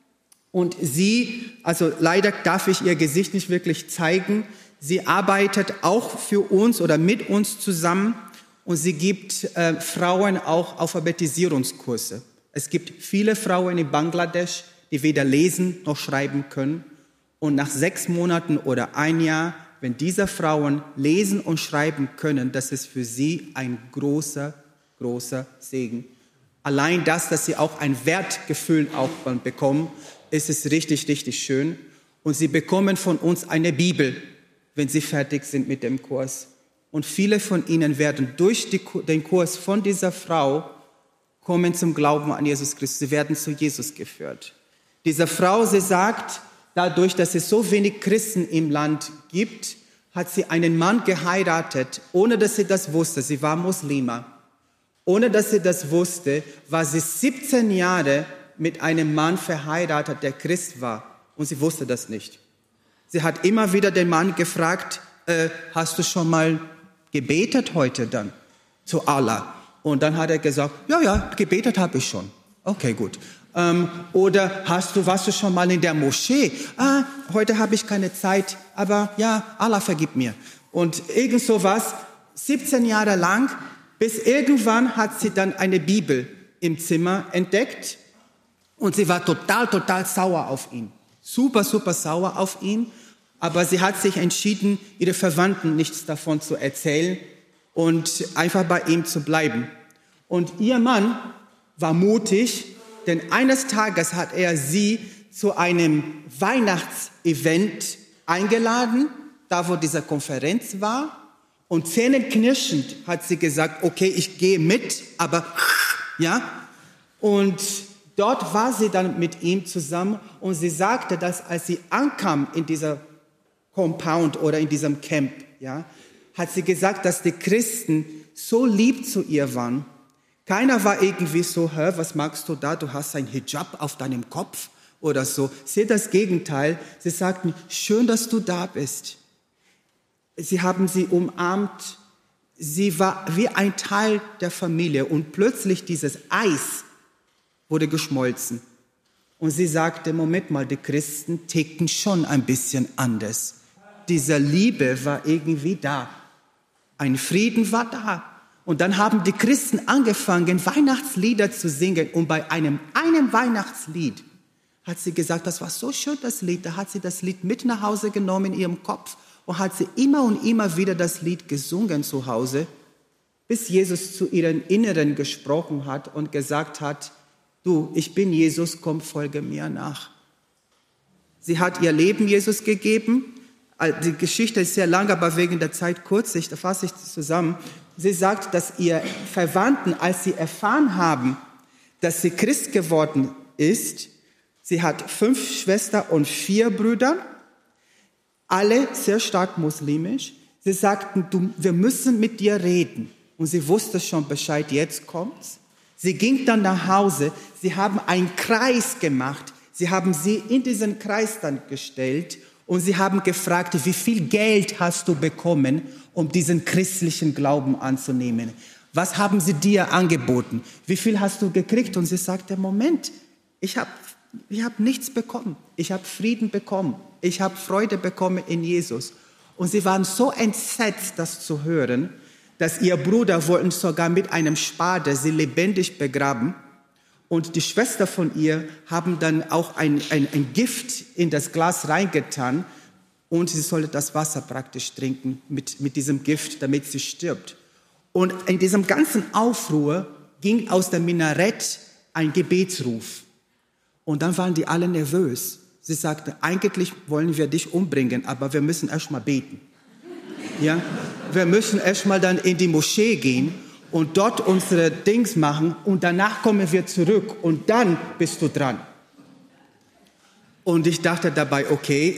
und sie, also leider darf ich ihr Gesicht nicht wirklich zeigen, sie arbeitet auch für uns oder mit uns zusammen und sie gibt äh, Frauen auch Alphabetisierungskurse. Es gibt viele Frauen in Bangladesch, die weder lesen noch schreiben können. Und nach sechs Monaten oder ein Jahr, wenn diese Frauen lesen und schreiben können, das ist für sie ein großer, großer Segen. Allein das, dass sie auch ein Wertgefühl auch bekommen, ist es richtig, richtig schön. Und sie bekommen von uns eine Bibel, wenn sie fertig sind mit dem Kurs. Und viele von ihnen werden durch die, den Kurs von dieser Frau kommen zum Glauben an Jesus Christus. Sie werden zu Jesus geführt. Diese Frau, sie sagt, dadurch, dass es so wenig Christen im Land gibt, hat sie einen Mann geheiratet, ohne dass sie das wusste. Sie war Muslima. Ohne dass sie das wusste, war sie siebzehn Jahre mit einem Mann verheiratet, der Christ war. Und sie wusste das nicht. Sie hat immer wieder den Mann gefragt, äh, hast du schon mal gebetet heute dann zu Allah? Und dann hat er gesagt, ja, ja, gebetet habe ich schon. Okay, gut. Ähm, oder hast du, warst du schon mal in der Moschee? Ah, heute habe ich keine Zeit, aber ja, Allah vergibt mir. Und irgend sowas, siebzehn Jahre lang, bis irgendwann hat sie dann eine Bibel im Zimmer entdeckt und sie war total, total sauer auf ihn. Super, super sauer auf ihn, aber sie hat sich entschieden, ihre Verwandten nichts davon zu erzählen und einfach bei ihm zu bleiben. Und ihr Mann war mutig, denn eines Tages hat er sie zu einem Weihnachtsevent eingeladen, da wo diese Konferenz war. Und zähneknirschend hat sie gesagt, okay, ich gehe mit, aber ja. Und dort war sie dann mit ihm zusammen und sie sagte, dass als sie ankam in dieser Compound oder in diesem Camp, ja, hat sie gesagt, dass die Christen so lieb zu ihr waren. Keiner war irgendwie so, hä, was magst du da? Du hast ein Hijab auf deinem Kopf oder so. Sie das Gegenteil. Sie sagten, schön, dass du da bist. Sie haben sie umarmt. Sie war wie ein Teil der Familie. Und plötzlich dieses Eis wurde geschmolzen. Und sie sagte, Moment mal, die Christen ticken schon ein bisschen anders. Diese Liebe war irgendwie da. Ein Frieden war da. Und dann haben die Christen angefangen, Weihnachtslieder zu singen. Und bei einem, einem Weihnachtslied hat sie gesagt, das war so schön, das Lied. Da hat sie das Lied mit nach Hause genommen in ihrem Kopf und hat sie immer und immer wieder das Lied gesungen zu Hause, bis Jesus zu ihrem Inneren gesprochen hat und gesagt hat, du, ich bin Jesus, komm, folge mir nach. Sie hat ihr Leben Jesus gegeben. Die Geschichte ist sehr lang, aber wegen der Zeit kurz, ich fasse ich zusammen. Sie sagt, dass ihr Verwandten, als sie erfahren haben, dass sie Christ geworden ist, sie hat fünf Schwestern und vier Brüder, alle sehr stark muslimisch. Sie sagten, du, wir müssen mit dir reden. Und sie wusste schon Bescheid, jetzt kommt's. Sie ging dann nach Hause, sie haben einen Kreis gemacht, sie haben sie in diesen Kreis dann gestellt und sie haben gefragt, wie viel Geld hast du bekommen, um diesen christlichen Glauben anzunehmen? Was haben sie dir angeboten? Wie viel hast du gekriegt? Und sie sagte, Moment, ich habe ich hab nichts bekommen. Ich habe Frieden bekommen. Ich habe Freude bekommen in Jesus. Und sie waren so entsetzt, das zu hören, dass ihr Bruder wollten sogar mit einem Spade sie lebendig begraben. Und die Schwester von ihr haben dann auch ein, ein, ein Gift in das Glas reingetan und sie sollte das Wasser praktisch trinken mit, mit diesem Gift, damit sie stirbt. Und in diesem ganzen Aufruhr ging aus dem Minarett ein Gebetsruf. Und dann waren die alle nervös. Sie sagten, eigentlich wollen wir dich umbringen, aber wir müssen erst mal beten. Ja? Wir müssen erst mal dann in die Moschee gehen und dort unsere Dings machen und danach kommen wir zurück und dann bist du dran. Und ich dachte dabei, okay.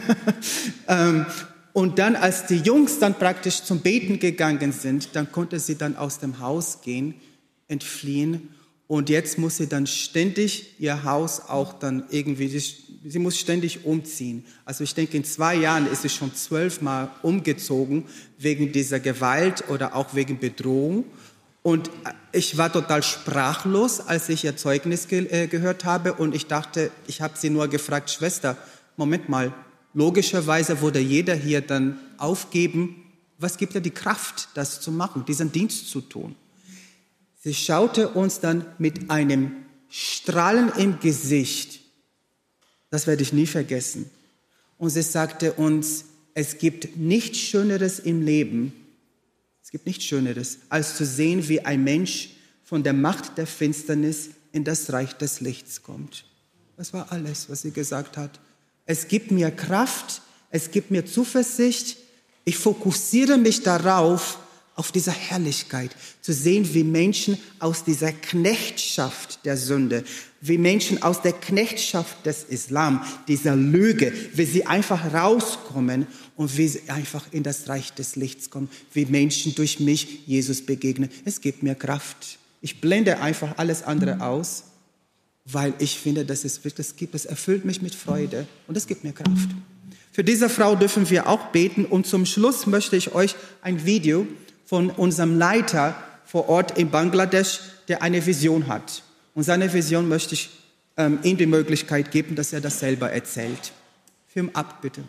Und dann, als die Jungs dann praktisch zum Beten gegangen sind, dann konnte sie dann aus dem Haus gehen, entfliehen. Und jetzt muss sie dann ständig ihr Haus auch dann irgendwie, sie muss ständig umziehen. Also ich denke, in zwei Jahren ist sie schon zwölfmal umgezogen wegen dieser Gewalt oder auch wegen Bedrohung. Und ich war total sprachlos, als ich ihr Zeugnis ge- äh, gehört habe. Und ich dachte, ich habe sie nur gefragt, Schwester, Moment mal, logischerweise würde jeder hier dann aufgeben, was gibt dir die Kraft, das zu machen, diesen Dienst zu tun? Sie schaute uns dann mit einem Strahlen im Gesicht, das werde ich nie vergessen. Und sie sagte uns, es gibt nichts Schöneres im Leben, es gibt nichts Schöneres, als zu sehen, wie ein Mensch von der Macht der Finsternis in das Reich des Lichts kommt. Das war alles, was sie gesagt hat. Es gibt mir Kraft, es gibt mir Zuversicht, ich fokussiere mich darauf, auf dieser Herrlichkeit, zu sehen, wie Menschen aus dieser Knechtschaft der Sünde, wie Menschen aus der Knechtschaft des Islam, dieser Lüge, wie sie einfach rauskommen und wie sie einfach in das Reich des Lichts kommen, wie Menschen durch mich Jesus begegnen. Es gibt mir Kraft. Ich blende einfach alles andere aus, weil ich finde, dass es wirklich das gibt. Es erfüllt mich mit Freude und es gibt mir Kraft. Für diese Frau dürfen wir auch beten und zum Schluss möchte ich euch ein Video von unserem Leiter vor Ort in Bangladesch, der eine Vision hat. Und seine Vision möchte ich ähm, ihm die Möglichkeit geben, dass er das selber erzählt. Film ab, bitte.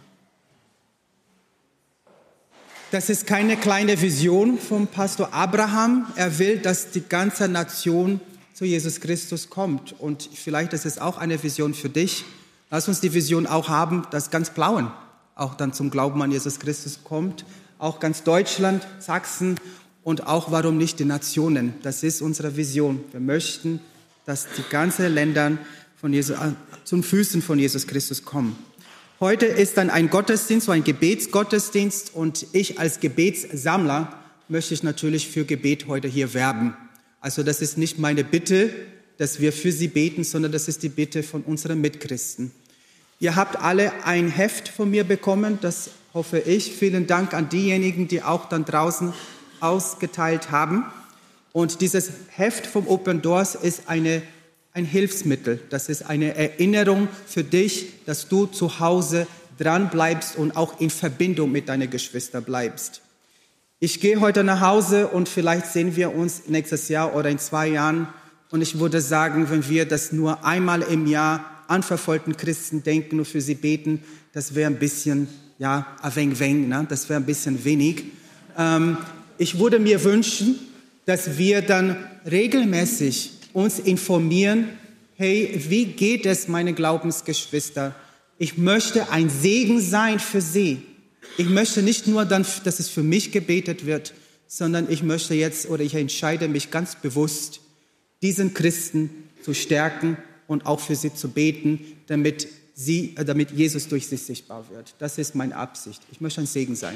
Das ist keine kleine Vision vom Pastor Abraham. Er will, dass die ganze Nation zu Jesus Christus kommt. Und vielleicht ist es auch eine Vision für dich. Lass uns die Vision auch haben, dass ganz Blauen auch dann zum Glauben an Jesus Christus kommt. Auch ganz Deutschland, Sachsen und auch, warum nicht, die Nationen. Das ist unsere Vision. Wir möchten, dass die ganzen Länder von Jesus, zum Füßen von Jesus Christus kommen. Heute ist dann ein Gottesdienst, so ein Gebetsgottesdienst und ich als Gebetssammler möchte ich natürlich für Gebet heute hier werben. Also das ist nicht meine Bitte, dass wir für Sie beten, sondern das ist die Bitte von unseren Mitchristen. Ihr habt alle ein Heft von mir bekommen, das hoffe ich. Vielen Dank an diejenigen, die auch dann draußen ausgeteilt haben. Und dieses Heft vom Open Doors ist eine, ein Hilfsmittel. Das ist eine Erinnerung für dich, dass du zu Hause dran bleibst und auch in Verbindung mit deinen Geschwistern bleibst. Ich gehe heute nach Hause und vielleicht sehen wir uns nächstes Jahr oder in zwei Jahren. Und ich würde sagen, wenn wir das nur einmal im Jahr an verfolgten Christen denken und für sie beten, das wäre ein bisschen, ja, a weng weng, ne? Das wäre ein bisschen wenig. Ähm, ich würde mir wünschen, dass wir dann regelmäßig uns informieren, hey, wie geht es meine Glaubensgeschwister? Ich möchte ein Segen sein für sie. Ich möchte nicht nur dann, dass es für mich gebetet wird, sondern ich möchte jetzt oder ich entscheide mich ganz bewusst, diesen Christen zu stärken und auch für sie zu beten, damit, sie, damit Jesus durch sie sichtbar wird. Das ist meine Absicht. Ich möchte ein Segen sein.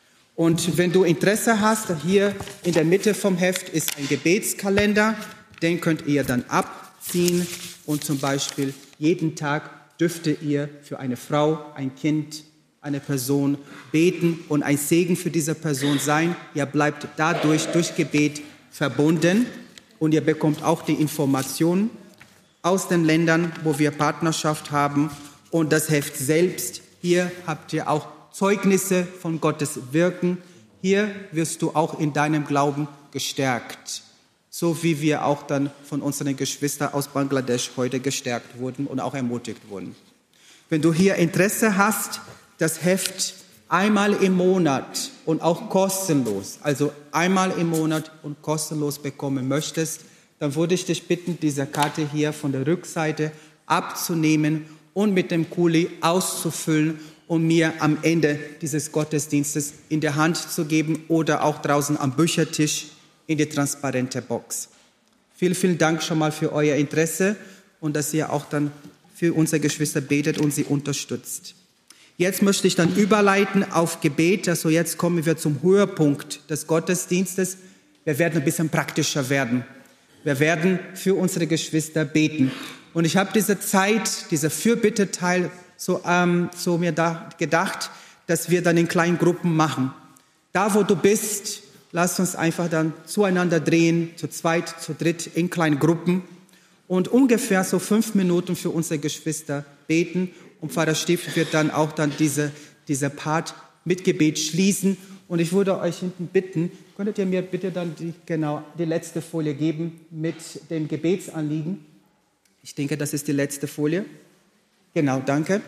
Und wenn du Interesse hast, hier in der Mitte vom Heft ist ein Gebetskalender. Den könnt ihr dann abziehen und zum Beispiel jeden Tag dürfte ihr für eine Frau, ein Kind, eine Person beten und ein Segen für diese Person sein. Ihr bleibt dadurch durch Gebet verbunden und ihr bekommt auch die Informationen aus den Ländern, wo wir Partnerschaft haben. Und das Heft selbst, hier habt ihr auch Zeugnisse von Gottes Wirken. Hier wirst du auch in deinem Glauben gestärkt. So wie wir auch dann von unseren Geschwistern aus Bangladesch heute gestärkt wurden und auch ermutigt wurden. Wenn du hier Interesse hast, das Heft einmal im Monat und auch kostenlos, also einmal im Monat und kostenlos bekommen möchtest, dann würde ich dich bitten, diese Karte hier von der Rückseite abzunehmen und mit dem Kuli auszufüllen und mir am Ende dieses Gottesdienstes in der Hand zu geben oder auch draußen am Büchertisch in die transparente Box. Vielen, vielen Dank schon mal für euer Interesse und dass ihr auch dann für unsere Geschwister betet und sie unterstützt. Jetzt möchte ich dann überleiten auf Gebet. Also jetzt kommen wir zum Höhepunkt des Gottesdienstes. Wir werden ein bisschen praktischer werden. Wir werden für unsere Geschwister beten. Und ich habe diese Zeit, dieser Fürbitteteil so, ähm, so mir da gedacht, dass wir dann in kleinen Gruppen machen. Da, wo du bist, lass uns einfach dann zueinander drehen, zu zweit, zu dritt, in kleinen Gruppen und ungefähr so fünf Minuten für unsere Geschwister beten. Und Pfarrer Stift wird dann auch dann diese, diese Part mit Gebet schließen. Und ich würde euch hinten bitten, könntet ihr mir bitte dann die, genau die letzte Folie geben mit dem Gebetsanliegen? Ich denke, das ist die letzte Folie. Genau, danke.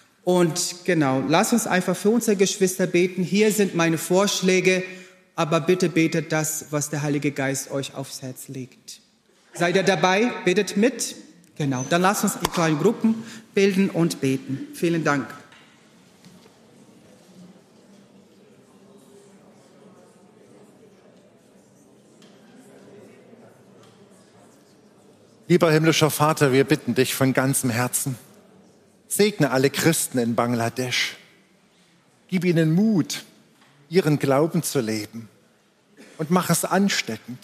Und genau, lasst uns einfach für unsere Geschwister beten. Hier sind meine Vorschläge, aber bitte betet das, was der Heilige Geist euch aufs Herz legt. Seid ihr dabei? Betet mit. Genau, dann lasst uns in kleinen Gruppen bilden und beten. Vielen Dank. Lieber himmlischer Vater, wir bitten dich von ganzem Herzen, segne alle Christen in Bangladesch. Gib ihnen Mut, ihren Glauben zu leben und mach es ansteckend.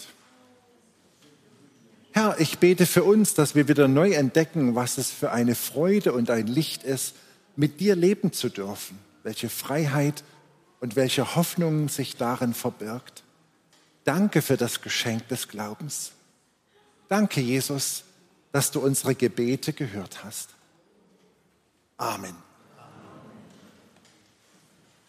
Herr, ich bete für uns, dass wir wieder neu entdecken, was es für eine Freude und ein Licht ist, mit dir leben zu dürfen, welche Freiheit und welche Hoffnung sich darin verbirgt. Danke für das Geschenk des Glaubens. Danke, Jesus, dass du unsere Gebete gehört hast. Amen.